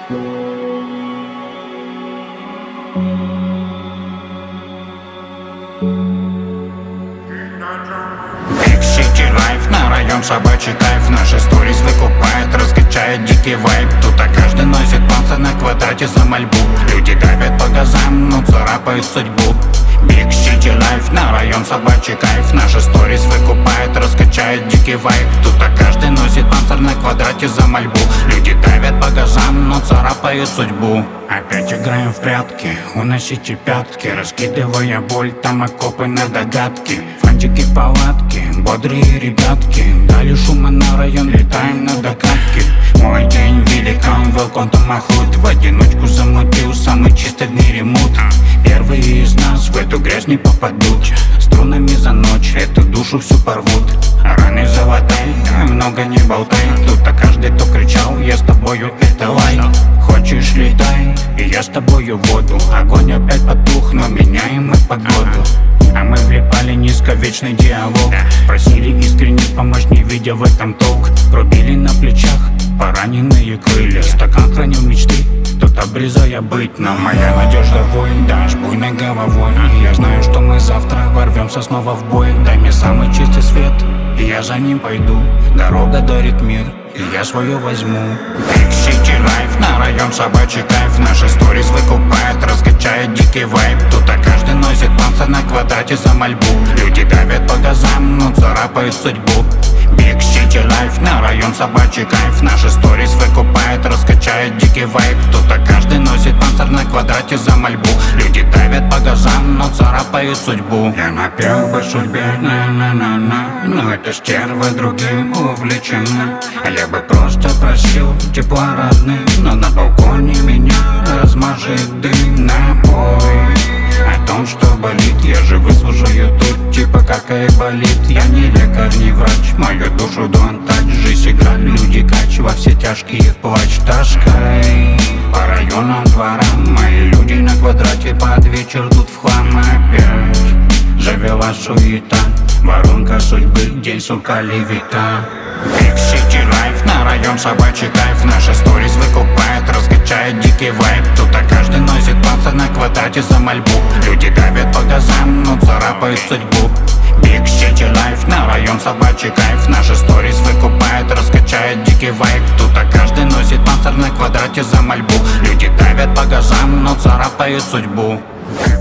Big City Life, на район собачий кайф. Наши сторис выкупает, раскачает дикий вайб. Тут каждый носит панцирь на квадрате за мольбу. Люди давят по газам, но царапают судьбу. Big City Life, на район собачий кайф. Наши сторис выкупает, раскачает дикий вайб. Тут каждый носит панцирь на квадрате за мольбу. Люди давят по газам, но царапают судьбу. Опять играем в прятки, уносите пятки, раскидывая боль, там окопы на догадки. Фантики палатки, бодрые ребятки, дали шума на район, летаем на докатке. Мой день великан, welcome to my hood. В одиночку замутил самый чистый в мире мут. Первые из нас в эту грязь не попадут. Струнами за ночь эту душу всю порвут. Раны золотай, много не болтай. Тут-то каждый, кто кричал, я с тобою, это лай. Хочешь летай, и я с тобою в воду. Огонь опять потух, но меняем мы погоду. А мы влипали низко, вечный диалог. Просили искренне помочь, не видя в этом толк. Рубили на плечах пораненные крылья. Стакан хранил мечты, тут обрезая быть. Но моя надежда воин, дашь буйной головой. Я знаю, что мы завтра ворвемся снова в бой. Дай мне самый чистый свет, и я за ним пойду. Дорога дарит мир, и я свое возьму. Big City Life, на район собачий кайф. Наши сторис выкупает, раскачает дикий вайб. Тут каждый носит панцирь на квадрате за мольбу. Люди давят по газам, но царапают судьбу. Big City Life, на район собачий кайф. Наши сторис выкупает, раскачает дикий вайб. Тут каждый носит панцирь на квадрате за мольбу. Люди давят по газам, но царапают судьбу. Я напел бы судьбе, на-на-на-на, но эта стерва другим увлечена. А я бы просто просил тепла родных, но на балконе меня размажет дым. Напой о том, что болит, я же выслушаю тут, типа как и болит. Я не лекарь, не врач, мою душу don't touch. Жизнь игра, люди кач, во все тяжкие плач. Таскай по районам, дворам, мои люди на квадрате под вечер тут в хлам опять. Завела суета, воронка судьбы, день сука левита. Big City Life, на район собачий кайф. Наши сторис выкупает, раскачает дикий вайб. Тут каждый носит панцирь на квадрате за мольбу. Люди давят по газам, но царапают судьбу. Big City Life, на район собачий кайф. Наши сторис выкупает, раскачает дикий вайб. Тут каждый носит панцирь на квадрате за мольбу. Люди давят по газам, но царапают судьбу.